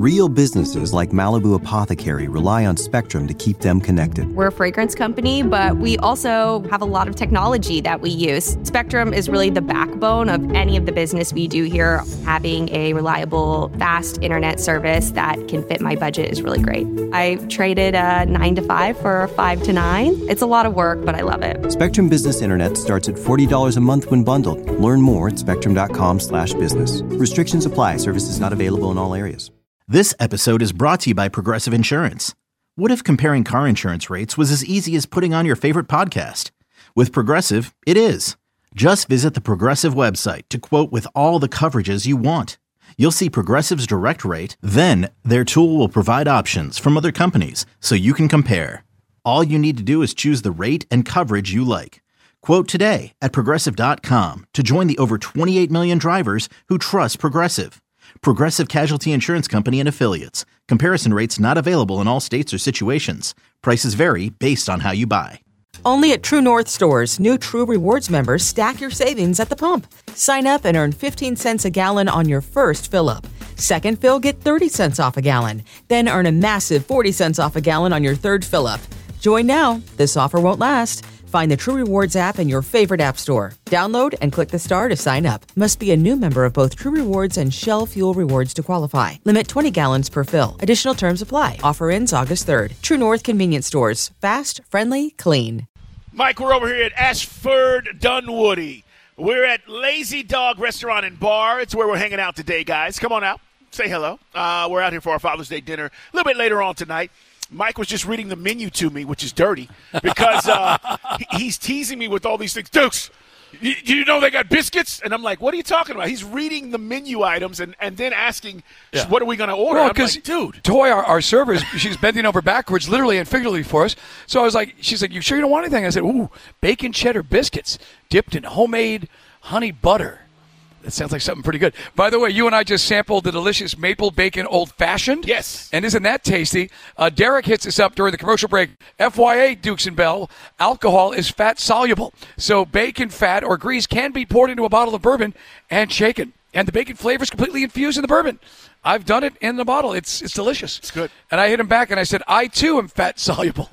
Real businesses like Malibu Apothecary rely on Spectrum to keep them connected. We're a fragrance company, but we also have a lot of technology that we use. Spectrum is really the backbone of any of the business we do here. Having a reliable, fast internet service that can fit my budget is really great. I traded a 9 to 5 for a 5 to 9. It's a lot of work, but I love it. Spectrum Business Internet starts at $40 a month when bundled. Learn more at spectrum.com/business. Restrictions apply. Services not available in all areas. This episode is brought to you by Progressive Insurance. What if comparing car insurance rates was as easy as putting on your favorite podcast? With Progressive, it is. Just visit the Progressive website to quote with all the coverages you want. You'll see Progressive's direct rate, then their tool will provide options from other companies so you can compare. All you need to do is choose the rate and coverage you like. Quote today at Progressive.com to join the over 28 million drivers who trust Progressive. Progressive Casualty Insurance Company and Affiliates. Comparison rates not available in all states or situations. Prices vary based on how you buy. Only at True North stores, new True Rewards members stack your savings at the pump. Sign up and earn 15 cents a gallon on your first fill-up. Second fill, get 30 cents off a gallon. Then earn a massive 40 cents off a gallon on your third fill-up. Join now. This offer won't last. Find the True Rewards app in your favorite app store. Download and click the star to sign up. Must be a new member of both True Rewards and Shell Fuel Rewards to qualify. Limit 20 gallons per fill. Additional terms apply. Offer ends August 3rd. True North Convenience Stores. Fast, friendly, clean. Mike, we're over here at Ashford Dunwoody. We're at Lazy Dog Restaurant and Bar. It's where we're hanging out today, guys. Come on out. Say hello. We're out here for our Father's Day dinner a little bit later on tonight. Mike was just reading the menu to me, which is dirty, because he's teasing me with all these things. Dukes, you know they got biscuits? And I'm like, what are you talking about? He's reading the menu items and then asking, what are we going to order? Well, I'm like, dude. Toy, our server, she's bending over backwards, literally and figuratively for us. So I was like, she's like, you sure you don't want anything? I said, ooh, bacon cheddar biscuits dipped in homemade honey butter. That sounds like something pretty good. By the way, you and I just sampled the delicious maple bacon old-fashioned. Yes. And isn't that tasty? Derek hits us up during the commercial break. FYA, Dukes and Bell, alcohol is fat-soluble. So bacon fat or grease can be poured into a bottle of bourbon and shaken. And the bacon flavor is completely infused in the bourbon. I've done it in the bottle. It's delicious. It's good. And I hit him back and I said, I, too, am fat-soluble.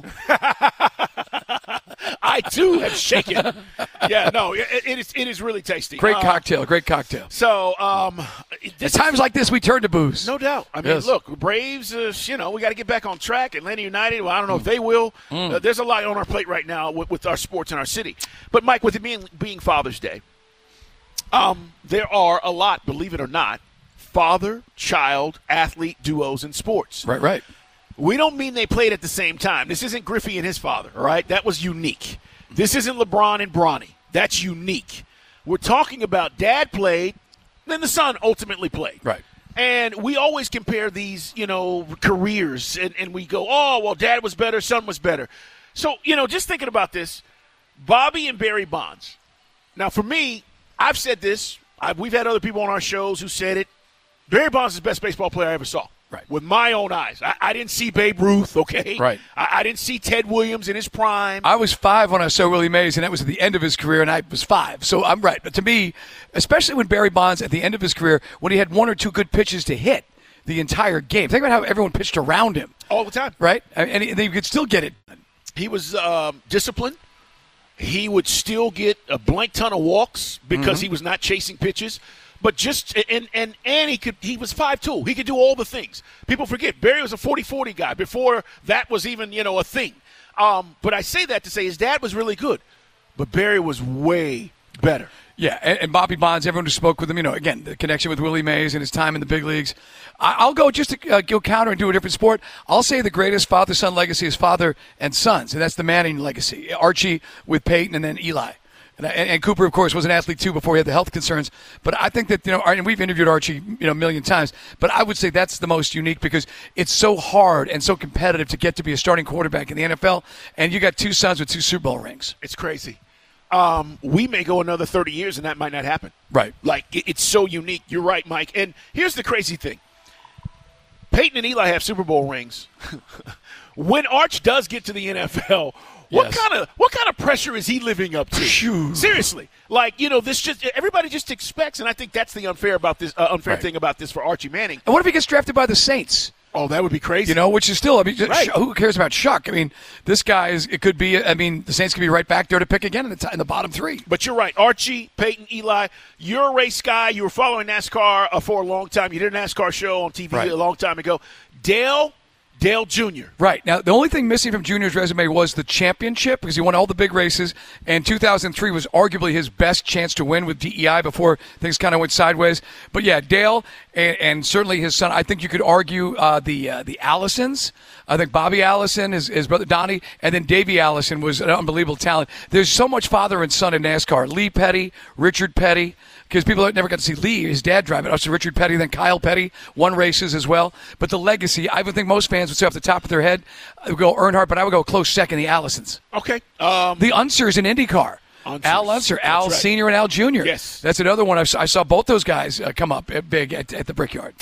I, too, have shaken. Yeah, no, it is really tasty. Great cocktail. So, at times like this, we turn to booze. No doubt. I mean, look, Braves, we got to get back on track. Atlanta United, well, I don't know if they will. There's a lot on our plate right now with our sports in our city. But, Mike, with it being Father's Day, there are a lot, believe it or not, father-child athlete duos in sports. Right. We don't mean they played at the same time. This isn't Griffey and his father, all right? That was unique. This isn't LeBron and Bronny. That's unique. We're talking about dad played, then the son ultimately played. Right. And we always compare these, careers, and we go, oh, well, dad was better, son was better. So, just thinking about this, Bobby and Barry Bonds. Now, for me, I've said this. We've had other people on our shows who said it. Barry Bonds is the best baseball player I ever saw. Right. With my own eyes. I didn't see Babe Ruth, okay? Right. I didn't see Ted Williams in his prime. I was 5 when I saw Willie Mays, and that was at the end of his career, and I was 5. So I'm right. But to me, especially when Barry Bonds, at the end of his career, when he had 1 or 2 good pitches to hit the entire game. Think about how everyone pitched around him. All the time. Right? And he could still get it. He was disciplined. He would still get a blank ton of walks because he was not chasing pitches. But just and he was 5'2". He could do all the things. People forget Barry was a 40-40 guy before that was even a thing. But I say that to say his dad was really good, but Barry was way better. Yeah, and Bobby Bonds, everyone who spoke with him, again, the connection with Willie Mays and his time in the big leagues. I'll go just to go counter and do a different sport. I'll say the greatest father-son legacy is father and sons, and that's the Manning legacy. Archie with Peyton and then Eli. And Cooper, of course, was an athlete, too, before he had the health concerns. But I think that, and we've interviewed Archie, a million times, but I would say that's the most unique because it's so hard and so competitive to get to be a starting quarterback in the NFL, and you got 2 sons with 2 Super Bowl rings. It's crazy. We may go another 30 years, and that might not happen. Right. Like, it's so unique. You're right, Mike. And here's the crazy thing. Peyton and Eli have Super Bowl rings. when Arch does get to the NFL, what kind of pressure is he living up to? Seriously, like this just everybody just expects, and I think that's the unfair thing about this for Archie Manning. And what if he gets drafted by the Saints? Oh, that would be crazy. Which is still, right. Who cares about Shuck? I mean, this guy the Saints could be right back there to pick again in the bottom three. But you're right. Archie, Peyton, Eli, you're a race guy. You were following NASCAR for a long time. You did a NASCAR show on TV a long time ago. Dale Jr. Right. Now, the only thing missing from Jr.'s resume was the championship because he won all the big races, and 2003 was arguably his best chance to win with DEI before things kind of went sideways. But, yeah, Dale and certainly his son, I think you could argue the Allisons. I think Bobby Allison, his brother Donnie, and then Davey Allison was an unbelievable talent. There's so much father and son in NASCAR. Lee Petty, Richard Petty, because people never got to see Lee, his dad drive it. Also Richard Petty, then Kyle Petty won races as well. But the legacy, I would think most fans would say off the top of their head, I would go Earnhardt, but I would go close second, the Allisons. Okay. The Unsers in IndyCar. Al Unser, Al right. Sr. and Al Jr. Yes. That's another one. I saw both those guys come up big at the Brickyard.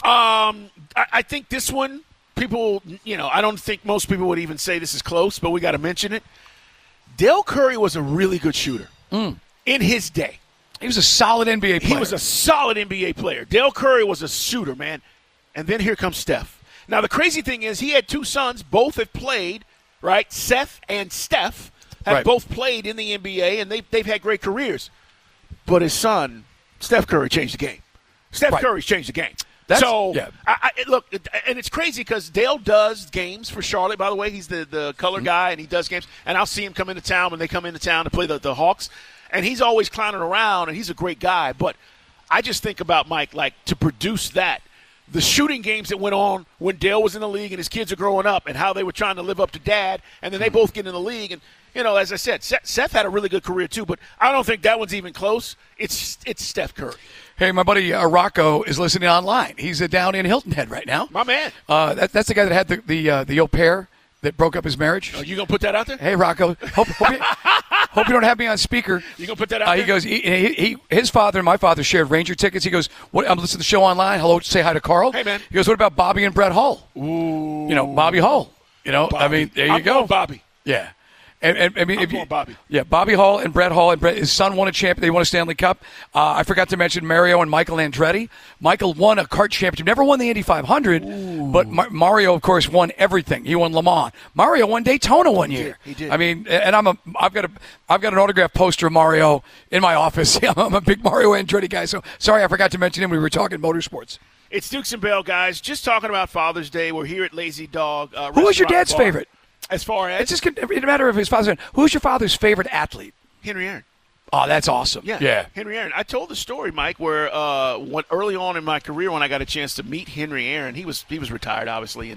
I think this one, people, I don't think most people would even say this is close, but we got to mention it. Dale Curry was a really good shooter in his day. He was a solid NBA player. He was a solid NBA player. Dale Curry was a shooter, man. And then here comes Steph. Now, the crazy thing is he had two sons. Both have played, right? Seth and Steph have both played in the NBA, and they've had great careers. But his son, Steph Curry, changed the game. Steph Curry's changed the game. Look, and it's crazy because Dale does games for Charlotte, by the way. He's the color guy, and he does games. And I'll see him come into town when they come into town to play the Hawks. And he's always clowning around, and he's a great guy. But I just think about, Mike, like, to produce that, the shooting games that went on when Dale was in the league and his kids are growing up and how they were trying to live up to Dad, and then they both get in the league. And, as I said, Seth had a really good career too, but I don't think that one's even close. It's Steph Curry. Hey, my buddy Rocco is listening online. He's down in Hilton Head right now. My man. That's the guy that had the au pair that broke up his marriage. Oh, you going to put that out there? Hey, Rocco. Hope you don't have me on speaker. You going to put that out there? He goes, his father and my father shared Ranger tickets. He goes, I'm listening to the show online. Hello, say hi to Carl. Hey, man. He goes, what about Bobby and Brett Hull? Ooh. Bobby Hull. Bobby. I mean, there you I'm go. going Bobby. Yeah. And I mean, I'm going Bobby. Yeah, Bobby Hall and Brett Hall. And his son won a champion. They won a Stanley Cup. I forgot to mention Mario and Michael Andretti. Michael won a kart championship. Never won the Indy 500, but Mario, of course, won everything. He won Le Mans. Mario won Daytona one year. He did. I mean, and I've got an autographed poster of Mario in my office. I'm a big Mario Andretti guy. So sorry, I forgot to mention him. We were talking motorsports. It's Dukes and Bell, guys. Just talking about Father's Day. We're here at Lazy Dog. Who was your dad's favorite? As far as? It's just it didn't matter if his father's. Who's your father's favorite athlete? Henry Aaron. Oh, that's awesome. Yeah. Henry Aaron. I told the story, Mike, where early on in my career when I got a chance to meet Henry Aaron, he was retired, obviously, and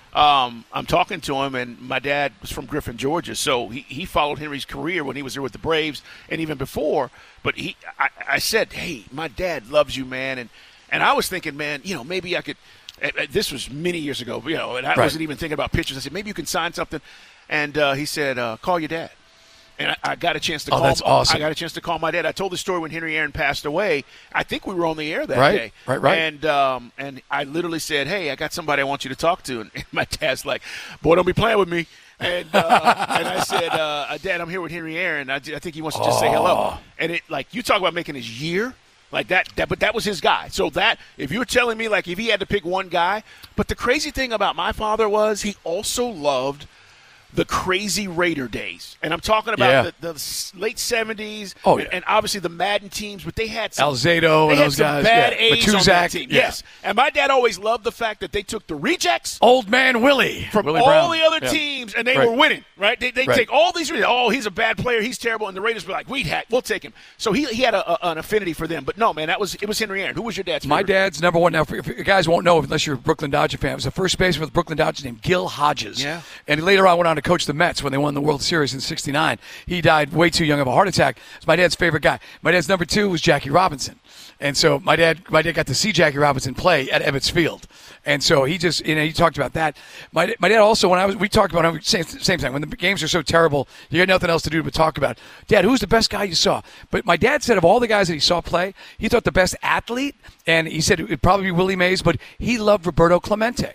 I'm talking to him, and my dad was from Griffin, Georgia, so he followed Henry's career when he was there with the Braves and even before. But I said, hey, my dad loves you, man, and I was thinking, man, maybe I could. This was many years ago, and I wasn't even thinking about pitchers. I said, maybe you can sign something. And he said, call your dad. And I got a chance to call. That's awesome. I got a chance to call my dad. I told the story when Henry Aaron passed away. I think we were on the air that day. Right. And I literally said, hey, I got somebody I want you to talk to. And my dad's like, boy, don't be playing with me. And I said, Dad, I'm here with Henry Aaron. I think he wants to just say hello. And you talk about making his year. Like that, but that was his guy. So that, if you were telling me, like, if he had to pick one guy, but the crazy thing about my father was he also loved the crazy Raider days. And I'm talking about the late 70s and obviously the Madden teams, but they had some Alzado and those guys. Bad A's on that team. Yeah. Yes. And my dad always loved the fact that they took the rejects. Old man Willie. From Willie all Brown. the other teams, and they were winning, right? They take all these rejects. Oh, he's a bad player. He's terrible. And the Raiders were like, we'll take him. So he had an affinity for them. But no, man, it was Henry Aaron. Who was your dad's favorite? My dad's number one. Now, if you guys won't know, unless you're a Brooklyn Dodger fan, it was the first baseman with the Brooklyn Dodgers named Gil Hodges. Yeah. And he later on went on to coach the Mets when they won the World Series in '69. He died way too young of a heart attack. It's my dad's favorite guy. My dad's number two was Jackie Robinson. And so my dad got to see Jackie Robinson play at Ebbets Field. And so he just, he talked about that. My dad also, we talked about it, same thing. When the games are so terrible, you got nothing else to do but talk about it. Dad, who's the best guy you saw? But my dad said of all the guys that he saw play, he thought the best athlete, and he said it would probably be Willie Mays, but he loved Roberto Clemente.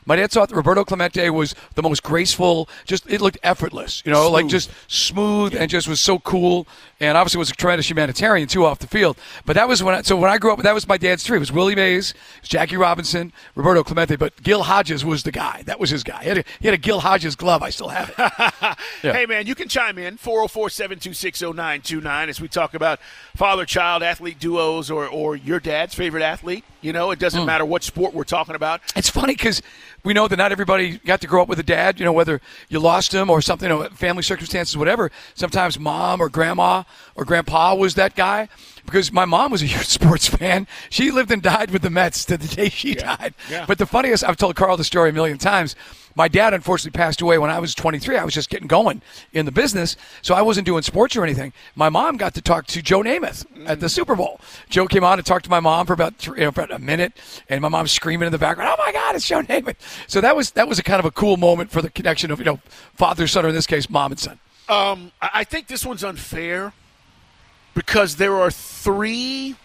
My dad thought that Roberto Clemente was the most graceful. Just it looked effortless, like just smooth and just was so cool. And obviously was a tremendous humanitarian too off the field. But that was when I grew up. That was my dad's three. It was Willie Mays, it was Jackie Robinson, Roberto Clemente. But Gil Hodges was the guy. That was his guy. He had a Gil Hodges glove. I still have it. Yeah. Hey man, you can chime in 404-726-0929 as we talk about father-child athlete duos or your dad's favorite athlete. It doesn't matter what sport we're talking about. It's funny because we know that not everybody got to grow up with a dad, whether you lost him or something, family circumstances, whatever. Sometimes mom or grandma or grandpa was that guy because my mom was a huge sports fan. She lived and died with the Mets to the day she died. Yeah. But the funniest, I've told Carl the story a million times, my dad unfortunately passed away when I was 23. I was just getting going in the business, so I wasn't doing sports or anything. My mom got to talk to Joe Namath at the Super Bowl. Joe came on and talked to my mom for about a minute, and my mom's screaming in the background, "Oh my God, it's Joe Namath!" So that was a kind of a cool moment for the connection of father son, or in this case, mom and son. I think this one's unfair because there are three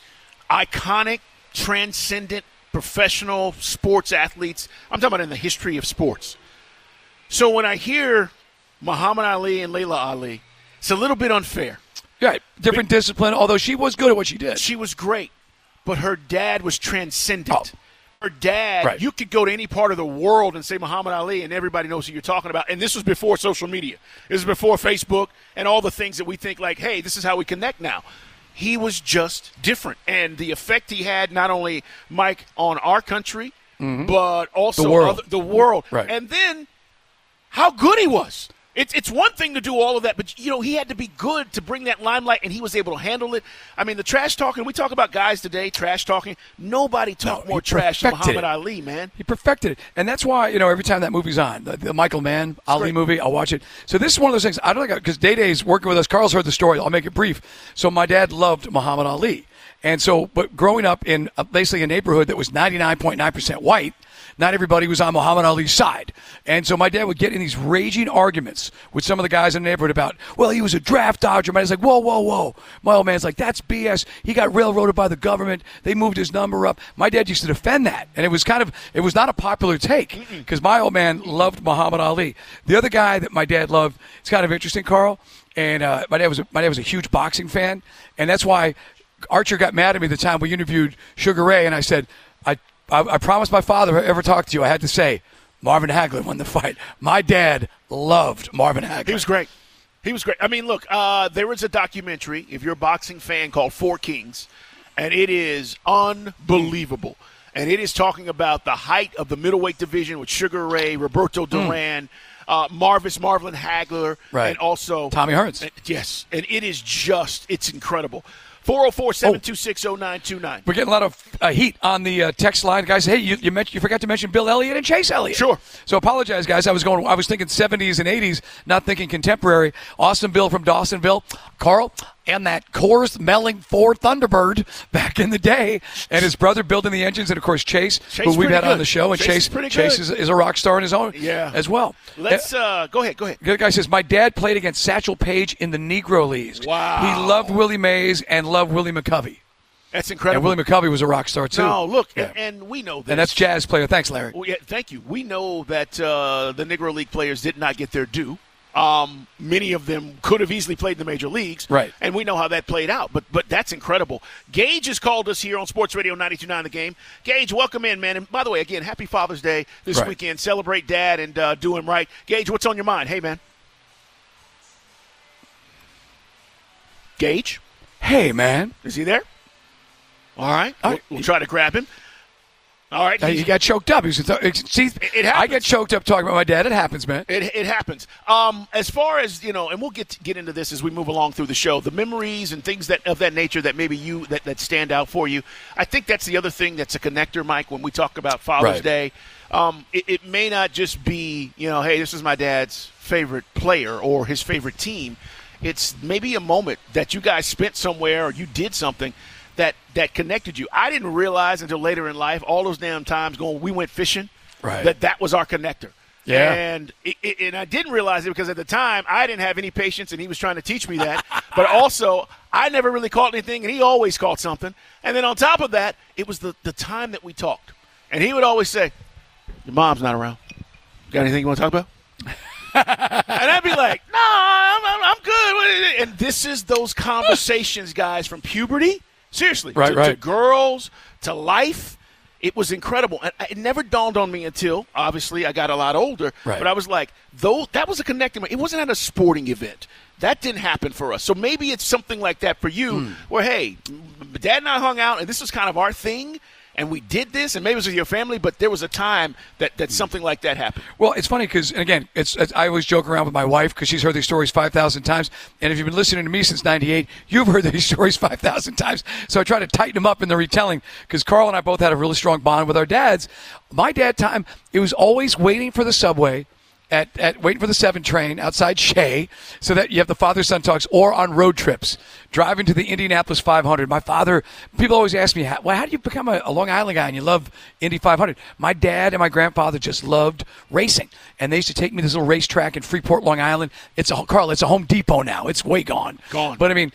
iconic, transcendent professional sports athletes. I'm talking about in the history of sports. So when I hear Muhammad Ali and Layla Ali, it's a little bit unfair. Right. Different discipline, although she was good at what she did. She was great, but her dad was transcendent. Oh. Her dad, right. You could go to any part of the world and say Muhammad Ali and everybody knows who you're talking about. And this was before social media. This was before Facebook and all the things that we think like, hey, this is how we connect now. He was just different. And the effect he had, not only, Mike, on our country, but also the world. Right. And then how good he was. It's one thing to do all of that, but, he had to be good to bring that limelight, and he was able to handle it. I mean, the trash talking, we talk about guys today, trash talking. Nobody talked more trash than Muhammad Ali, man. He perfected it. And that's why, every time that movie's on, the Michael Mann, Ali movie, I'll watch it. So this is one of those things, I don't think, because Day-Day's working with us. Carl's heard the story. I'll make it brief. So my dad loved Muhammad Ali. And so, but growing up in basically a neighborhood that was 99.9% white, not everybody was on Muhammad Ali's side. And so my dad would get in these raging arguments with some of the guys in the neighborhood about, well, he was a draft dodger. My dad's like, whoa. My old man's like, that's BS. He got railroaded by the government. They moved his number up. My dad used to defend that. And it was not a popular take because my old man loved Muhammad Ali. The other guy that my dad loved, it's kind of interesting, Carl, and my dad was a huge boxing fan. And that's why Archer got mad at me the time we interviewed Sugar Ray, and I said, I promised my father if I ever talked to you, I had to say, Marvin Hagler won the fight. My dad loved Marvin Hagler. He was great. I mean, look, there was a documentary, if you're a boxing fan, called Four Kings, and it is unbelievable. And it is talking about the height of the middleweight division with Sugar Ray, Roberto Duran, Marvin Hagler, and also Tommy Hearns. Yes, and it's incredible. 404-726-0929. We're getting a lot of heat on the text line. Guys, hey, you forgot to mention Bill Elliott and Chase Elliott. Sure. So apologize, guys. I was thinking 70s and 80s, not thinking contemporary. Awesome Bill from Dawsonville. Carl, and that Coors Melling Ford Thunderbird back in the day, and his brother building the engines, and of course Chase who we've had on the show, and Chase is a rock star in his own as well. Let's go ahead. The other guy says, my dad played against Satchel Paige in the Negro Leagues. Wow. He loved Willie Mays and loved Willie McCovey. That's incredible. And Willie McCovey was a rock star too. No, look, and we know this. And that's jazz player. Thanks, Larry. Well, yeah, thank you. We know that the Negro League players did not get their due. Many of them could have easily played in the major leagues, right? And we know how that played out. But that's incredible. Gage has called us here on Sports Radio 92.9 The Game. Gage, welcome in, man. And by the way, again, happy Father's Day this weekend. Celebrate Dad and do him right. Gage, what's on your mind? Hey, man. Gage? Hey, man. Is he there? All right. We'll try to grab him. All right. He got choked up. See, it happens. I get choked up talking about my dad. It happens, man. It happens. As far as, and we'll get into this as we move along through the show, the memories and things of that nature that maybe that stand out for you. I think that's the other thing that's a connector, Mike, when we talk about Father's Day. It may not just be, hey, this is my dad's favorite player or his favorite team. It's maybe a moment that you guys spent somewhere or you did something that connected you. I didn't realize until later in life, all those damn times we went fishing, that was our connector. Yeah. And I didn't realize it because at the time I didn't have any patience and he was trying to teach me that. But also I never really caught anything and he always caught something. And then on top of that, it was the time that we talked. And he would always say, Your mom's not around. Got anything you want to talk about? And I'd be like, no, I'm good. And this is those conversations, guys, from puberty. Seriously. To girls, to life. It was incredible. And it never dawned on me until, obviously, I got a lot older. Right. But I was like, that was a connecting moment. It wasn't at a sporting event. That didn't happen for us. So maybe it's something like that for you where, hey, Dad and I hung out, and this was kind of our thing. And we did this, and maybe it was with your family, but there was a time that something like that happened. Well, it's funny because, again, I always joke around with my wife because she's heard these stories 5,000 times. And if you've been listening to me since 98, you've heard these stories 5,000 times. So I try to tighten them up in the retelling because Carl and I both had a really strong bond with our dads. My dad time, it was always waiting for the subway. At waiting for the 7 train outside Shea so that you have the father-son talks, or on road trips, driving to the Indianapolis 500. My father, people always ask me, how do you become a Long Island guy and you love Indy 500? My dad and my grandfather just loved racing, and they used to take me to this little racetrack in Freeport, Long Island. It's a Home Depot now. It's way gone. But, I mean,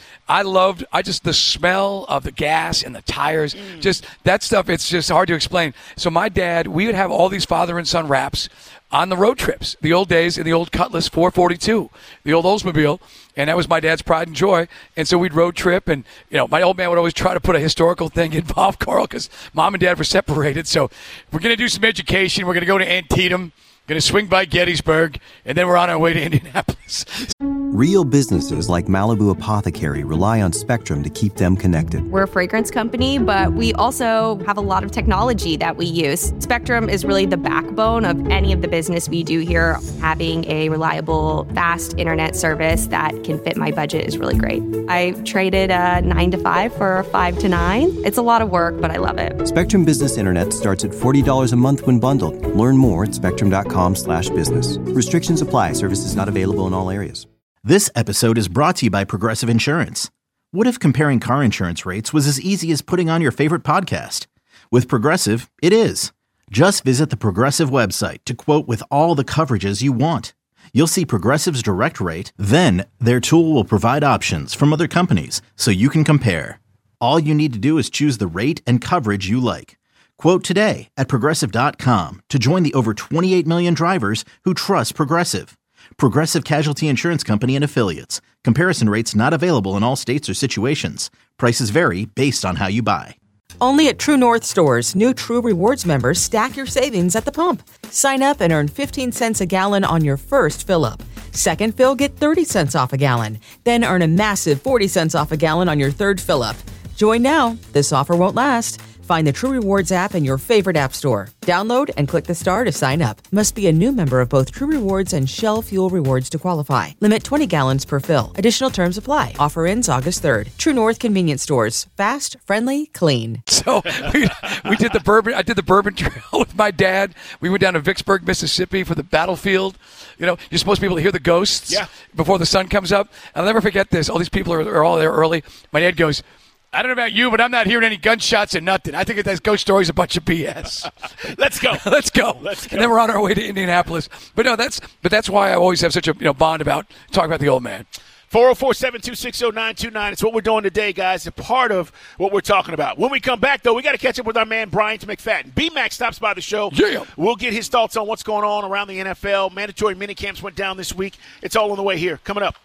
the smell of the gas and the tires, just that stuff, it's just hard to explain. So my dad, we would have all these father and son wraps on the road trips, the old days in the old Cutlass 442, the old Oldsmobile, and that was my dad's pride and joy. And so we'd road trip, and my old man would always try to put a historical thing involved Carl because Mom and Dad were separated. So we're going to do some education. We're going to go to Antietam, going to swing by Gettysburg, and then we're on our way to Indianapolis. Real businesses like Malibu Apothecary rely on Spectrum to keep them connected. We're a fragrance company, but we also have a lot of technology that we use. Spectrum is really the backbone of any of the business we do here. Having a reliable, fast internet service that can fit my budget is really great. I traded a 9 to 5 for a 5 to 9. It's a lot of work, but I love it. Spectrum Business Internet starts at $40 a month when bundled. Learn more at spectrum.com/business. Restrictions apply. Services not available in all areas. This episode is brought to you by Progressive Insurance. What if comparing car insurance rates was as easy as putting on your favorite podcast? With Progressive, it is. Just visit the Progressive website to quote with all the coverages you want. You'll see Progressive's direct rate, then their tool will provide options from other companies so you can compare. All you need to do is choose the rate and coverage you like. Quote today at Progressive.com to join the over 28 million drivers who trust Progressive. Progressive Casualty Insurance Company and Affiliates. Comparison rates not available in all states or situations. Prices vary based on how you buy. Only at True North stores, new True Rewards members stack your savings at the pump. Sign up and earn 15 cents a gallon on your first fill-up. Second fill, get 30 cents off a gallon. Then earn a massive 40 cents off a gallon on your third fill-up. Join now. This offer won't last. Find the True Rewards app in your favorite app store. Download and click the star to sign up. Must be a new member of both True Rewards and Shell Fuel Rewards to qualify. Limit 20 gallons per fill. Additional terms apply. Offer ends August 3rd. True North Convenience Stores. Fast, friendly, clean. So we did the bourbon. I did the bourbon trail with my dad. We went down to Vicksburg, Mississippi for the battlefield. You're supposed to be able to hear the ghosts before the sun comes up. I'll never forget this. All these people are all there early. My dad goes, I don't know about you, but I'm not hearing any gunshots and nothing. I think that ghost story's a bunch of BS. Let's go. Let's go. And then we're on our way to Indianapolis. But no, that's why I always have such a bond about talking about the old man. 404-726-0929. It's what we're doing today, guys. It's part of what we're talking about. When we come back, though, we got to catch up with our man, Bryant McFadden. B-Mac stops by the show. Yeah. We'll get his thoughts on what's going on around the NFL. Mandatory minicamps went down this week. It's all on the way here. Coming up.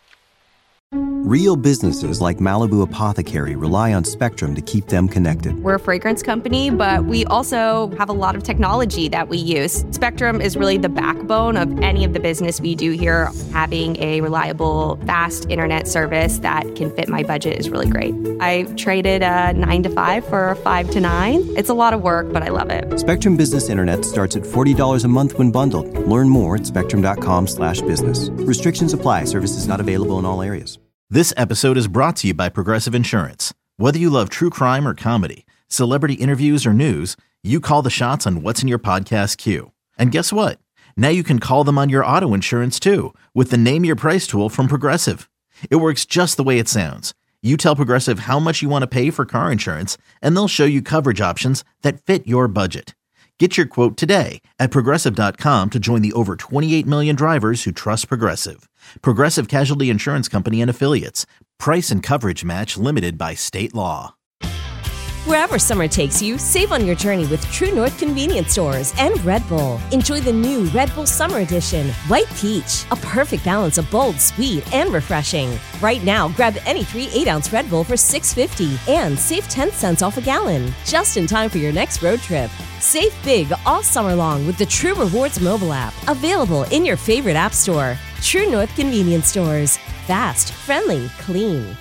Real businesses like Malibu Apothecary rely on Spectrum to keep them connected. We're a fragrance company, but we also have a lot of technology that we use. Spectrum is really the backbone of any of the business we do here. Having a reliable, fast internet service that can fit my budget is really great. I traded a 9 to 5 for a 5 to 9. It's a lot of work, but I love it. Spectrum Business Internet starts at $40 a month when bundled. Learn more at spectrum.com/business. Restrictions apply. Services not available in all areas. This episode is brought to you by Progressive Insurance. Whether you love true crime or comedy, celebrity interviews or news, you call the shots on what's in your podcast queue. And guess what? Now you can call them on your auto insurance too with the Name Your Price tool from Progressive. It works just the way it sounds. You tell Progressive how much you want to pay for car insurance, and they'll show you coverage options that fit your budget. Get your quote today at Progressive.com to join the over 28 million drivers who trust Progressive. Progressive Casualty Insurance Company and Affiliates. Price and coverage match limited by state law. Wherever summer takes you, save on your journey with True North Convenience Stores and Red Bull. Enjoy the new Red Bull Summer Edition, White Peach, a perfect balance of bold, sweet, and refreshing. Right now, grab any 3 8-ounce Red Bull for $6.50 and save 10 cents off a gallon. Just in time for your next road trip. Save big all summer long with the True Rewards mobile app, available in your favorite app store. True North Convenience Stores. Fast, friendly, clean.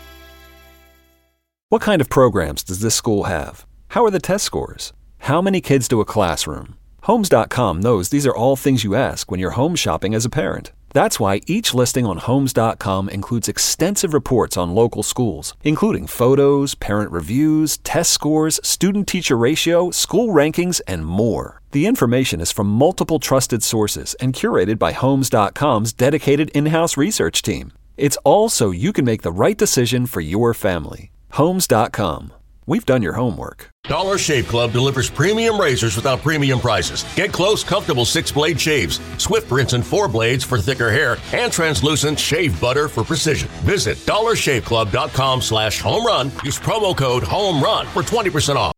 What kind of programs does this school have? How are the test scores? How many kids do a classroom? Homes.com knows these are all things you ask when you're home shopping as a parent. That's why each listing on Homes.com includes extensive reports on local schools, including photos, parent reviews, test scores, student-teacher ratio, school rankings, and more. The information is from multiple trusted sources and curated by Homes.com's dedicated in-house research team. It's all so you can make the right decision for your family. Homes.com. We've done your homework. Dollar Shave Club delivers premium razors without premium prices. Get close, comfortable 6-blade shaves, swift rinse and 4 blades for thicker hair, and translucent shave butter for precision. Visit dollarshaveclub.com/homerun. Use promo code HOMERUN for 20% off.